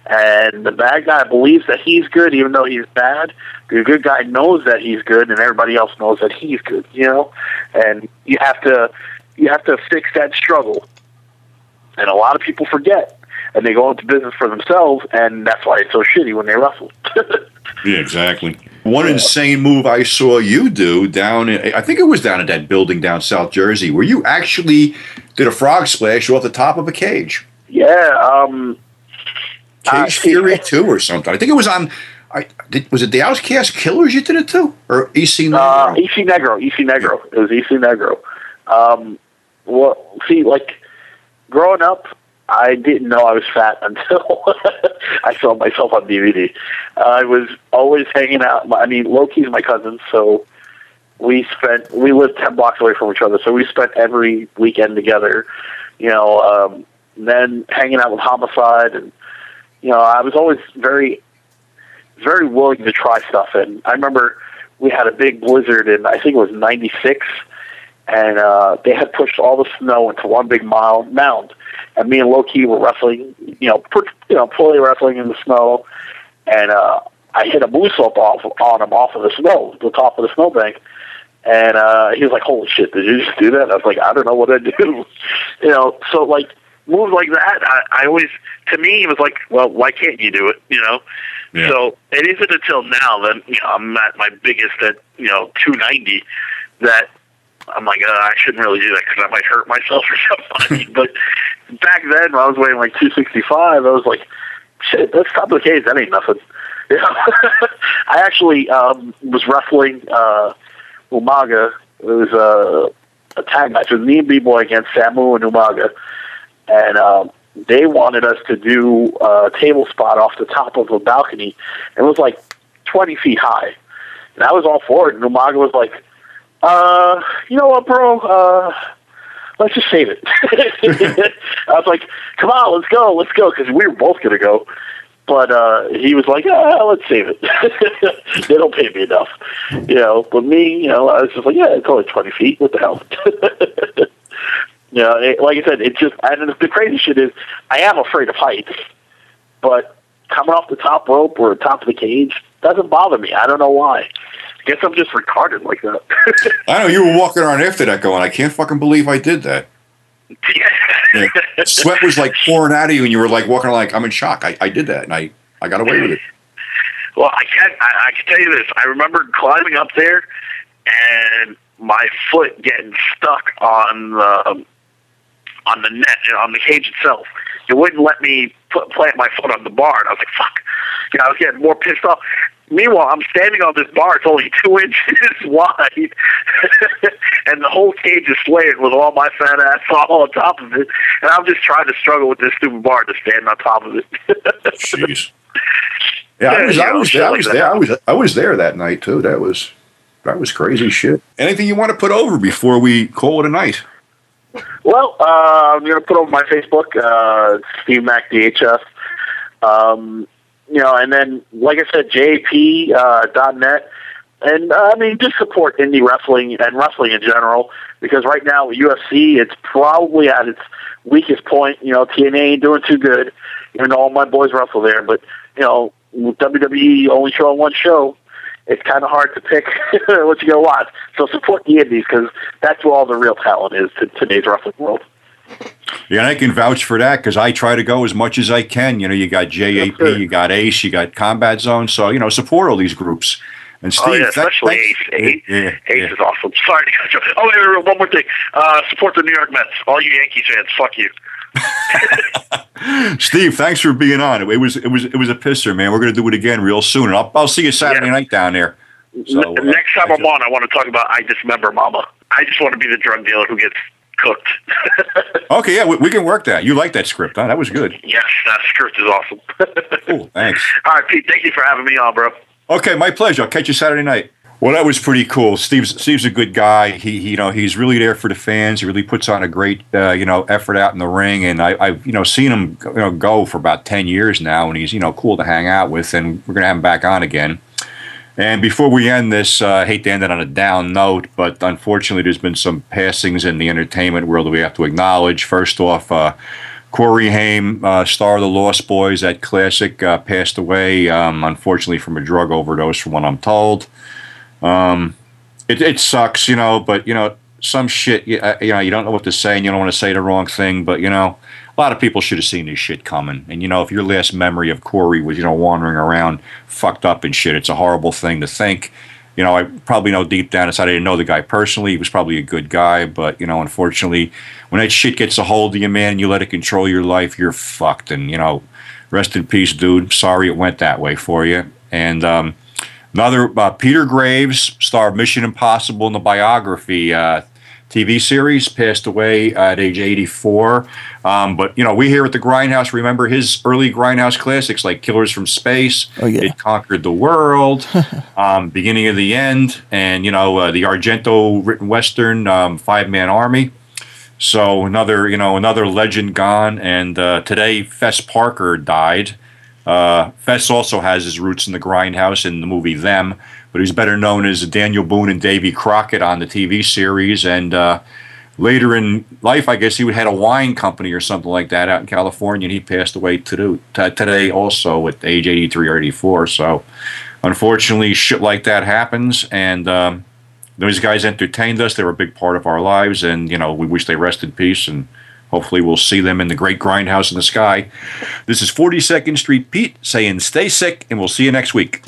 And the bad guy believes that he's good even though he's bad. The good guy knows that he's good and everybody else knows that he's good, you know? And you have to you have to fix that struggle. And a lot of people forget. And they go into business for themselves, and that's why it's so shitty when they wrestle. Yeah, exactly. One yeah. insane move I saw you do down in, I think it was down at that building down South Jersey, where you actually did a frog splash off the top of a cage. Yeah. Um, Cage uh, Fury two or something. I think it was on, I did, was it the Outcast Killers you did it to? Or E C Negro? Uh, E C Negro. E C Negro. It was E C Negro. Um, well, see, like, growing up, I didn't know I was fat until I saw myself on D V D. Uh, I was always hanging out. I mean, Loki's my cousin, so we spent we lived ten blocks away from each other, so we spent every weekend together. You know, um, then hanging out with Homicide, and you know, I was always very, very willing to try stuff. And I remember we had a big blizzard in I think it was ninety-six, and uh, they had pushed all the snow into one big mile mound. And me and Loki were wrestling, you know, put, you know, fully wrestling in the snow, and uh, I hit a moonsault off on him off of the snow, the top of the snowbank, and uh, he was like, "Holy shit, did you just do that?" And I was like, "I don't know what I do," you know. So like moves like that, I, I always, to me, it was like, well, why can't you do it, you know? Yeah. So it isn't until now that you know I'm at my biggest at you know two ninety that I'm like, uh, I shouldn't really do that because I might hurt myself or something. But back then, when I was weighing like two sixty-five, I was like, shit, that's top of the cage. That ain't nothing. You know? I actually um, was wrestling uh, Umaga. It was a, a tag match. It was me and B-Boy against Samu and Umaga. And um, they wanted us to do a table spot off the top of a balcony. It was like twenty feet high. And I was all for it. And Umaga was like, Uh, you know what, bro? Uh, let's just save it. I was like, come on, let's go, let's go, because we were both going to go. But uh, he was like, ah, let's save it. They don't pay me enough. You know, but me, you know, I was just like, yeah, it's only twenty feet. What the hell? You know, it, like I said, it just, and the crazy shit is, I am afraid of heights, but coming off the top rope or top of the cage doesn't bother me. I don't know why. I guess I'm just retarded like that. I know, you were walking around after that going, I can't fucking believe I did that. Yeah. Sweat was like pouring out of you and you were like walking like, I'm in shock. I, I did that and I, I got away with it. Well, I can I, I can tell you this. I remember climbing up there and my foot getting stuck on the, on the net, on the cage itself. It wouldn't let me put, plant my foot on the bar. And I was like, fuck. You know, I was getting more pissed off. Meanwhile, I'm standing on this bar. It's only two inches wide. And the whole cage is swaying with all my fat ass all on top of it. And I'm just trying to struggle with this stupid bar to stand on top of it. Jeez. Yeah, I was, I was, I was there. I was, I was there that night, too. That was, that was crazy shit. Anything you want to put over before we call it a night? Well, uh, I'm going to put over my Facebook, uh, Steve Mac D H S. Um, you know, and then, like I said, J P dot net. And, uh, I mean, just support indie wrestling and wrestling in general, because right now with U F C, it's probably at its weakest point. You know, T N A ain't doing too good, even though all my boys wrestle there. But, you know, with W W E only showing one show, it's kind of hard to pick what you going to watch. So support the indies, because that's where all the real talent is to today's wrestling world. Yeah, and I can vouch for that because I try to go as much as I can. You know, you got J A P, you got Ace, you got Combat Zone. So, you know, support all these groups. And Steve, oh, yeah, especially that, Ace. Ace, yeah, Ace yeah. is awesome. Sorry to cut you. Oh, wait, wait, wait, one more thing. Uh, support the New York Mets. All you Yankees fans, fuck you. Steve, thanks for being on. It was it was it was a pisser, man. We're going to do it again real soon, and I'll I'll see you Saturday yeah. night down there. So, N- next time uh, I'm on, I want to talk about I Dismember Mama. I just want to be the drug dealer who gets cooked. Okay, yeah, we, we can work that. You like that script, huh? That was good. Yes, that script is awesome. Cool, thanks. All right, Pete, thank you for having me on, bro. Okay, my pleasure. I'll catch you Saturday night. Well, that was pretty cool. Steve's Steve's a good guy. He, he you know, he's really there for the fans. He really puts on a great, uh, you know, effort out in the ring. And I, I've, you know, seen him, you know, go for about ten years now, and he's, you know, cool to hang out with. And we're gonna have him back on again. And before we end this, uh, I hate to end it on a down note, but unfortunately, there's been some passings in the entertainment world that we have to acknowledge. First off, uh, Corey Haim, uh, star of the Lost Boys, that classic, uh, passed away, um, unfortunately, from a drug overdose, from what I'm told. Um, it, it sucks, you know, but, you know, some shit, you, uh, you know, you don't know what to say and you don't want to say the wrong thing, but, you know, a lot of people should have seen this shit coming. And, you know, if your last memory of Corey was, you know, wandering around fucked up and shit, it's a horrible thing to think. You know, I probably know deep down inside, I didn't know the guy personally. He was probably a good guy, but, you know, unfortunately, when that shit gets a hold of you, man, and you let it control your life, you're fucked. And, you know, rest in peace, dude. Sorry it went that way for you. And, um, Another, uh, Peter Graves, star of Mission Impossible in the biography uh, T V series, passed away at age eighty-four. Um, but, you know, we here at the Grindhouse remember his early Grindhouse classics like Killers from Space, oh, yeah. It Conquered the World, um, Beginning of the End, and, you know, uh, the Argento written Western, um, Five Man Army. So another, you know, another legend gone. And uh, today, Fess Parker died. Uh, Fess also has his roots in the Grindhouse in the movie Them, but he's better known as Daniel Boone and Davy Crockett on the T V series. And uh, later in life, I guess he had a wine company or something like that out in California, and he passed away to, to, today also at age eighty-three or eighty-four. So unfortunately, shit like that happens, and um, those guys entertained us. They were a big part of our lives, and, you know, we wish they rest in peace, and hopefully we'll see them in the great Grindhouse in the sky. This is forty-second Street Pete saying stay sick, and we'll see you next week.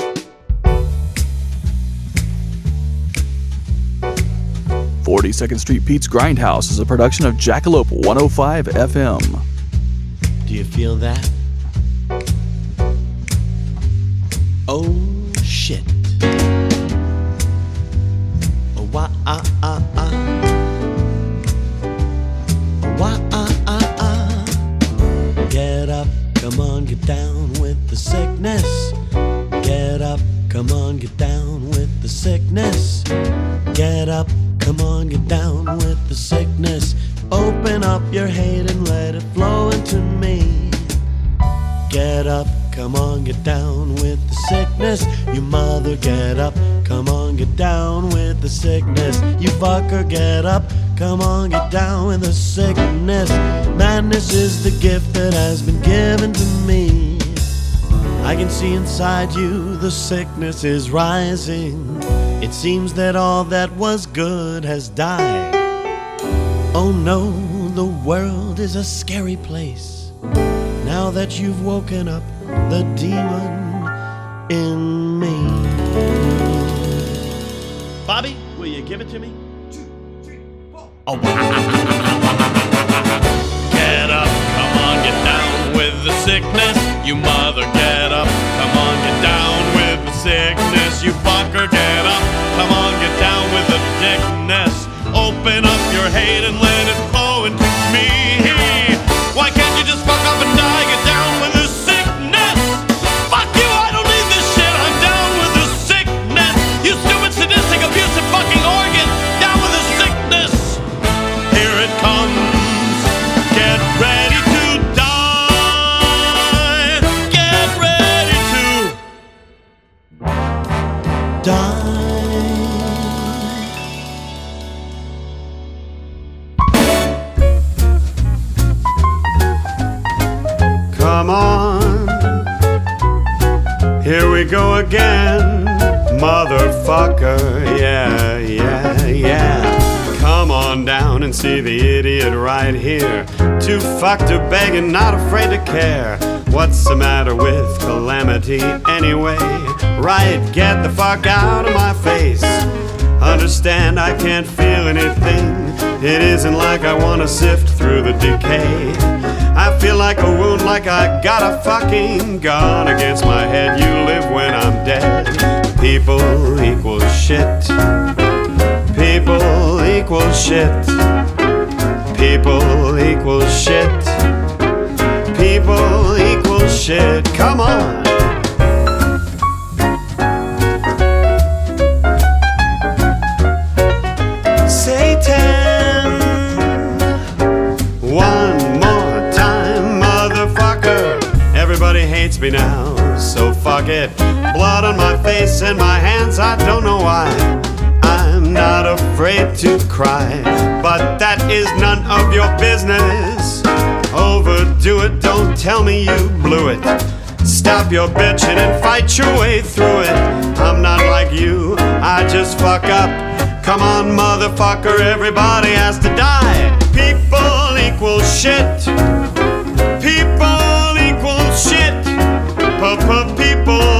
forty-second Street Pete's Grindhouse is a production of Jackalope one oh five F M. Do you feel that? Oh, shit. Oh, wah, ah, ah, ah. Wah, ah, ah, ah. Get up, come on, get down with the sickness. Get up, come on, get down with the sickness. Get up, come on, get down with the sickness. Open up your hate and let it flow into me. Get up, come on, get down with the sickness. You mother, get up, come on, get down with the sickness. You fucker, get up, come on, get down with the sickness. Madness is the gift that has been given to me. I can see inside you the sickness is rising. It seems that all that was good has died. Oh no, the world is a scary place. Now that you've woken up the demon in me. Bobby, will you give it to me? Oh, get up, come on, get down with the sickness. You mother, get up, come on, get down with the sickness. You fucker, get up, come on, get down with the dickness. Open up your hate and let it flow into me. Why can't you just fuck up and die? Get down with the sickness. Fuck you, I don't need this shit. I'm down with the sickness. You stupid, sadistic, abusive fucking organ. Down with the sickness. Here it comes. Get ready to die. Get ready to die. we go again, motherfucker, yeah, yeah, yeah. Come on down and see the idiot right here. Too fucked to beg and not afraid to care. What's the matter with calamity anyway? Right, get the fuck out of my face. Understand I can't feel anything. It isn't like I wanna sift through the decay. I feel like a wound, like I got a fucking gun against my head. You live when I'm dead. People equal shit. People equal shit. People equal shit. People equal shit. Come on. Satan. One more time, motherfucker. Everybody hates me now, so fuck it. Blood on my face and my hands, I don't know why. I'm not afraid to cry, but that is none of your business. Overdo it, don't tell me you blew it. Stop your bitching and fight your way through it. I'm not like you, I just fuck up. Come on, motherfucker, everybody has to die. People equal shit. People equal shit. P-p-people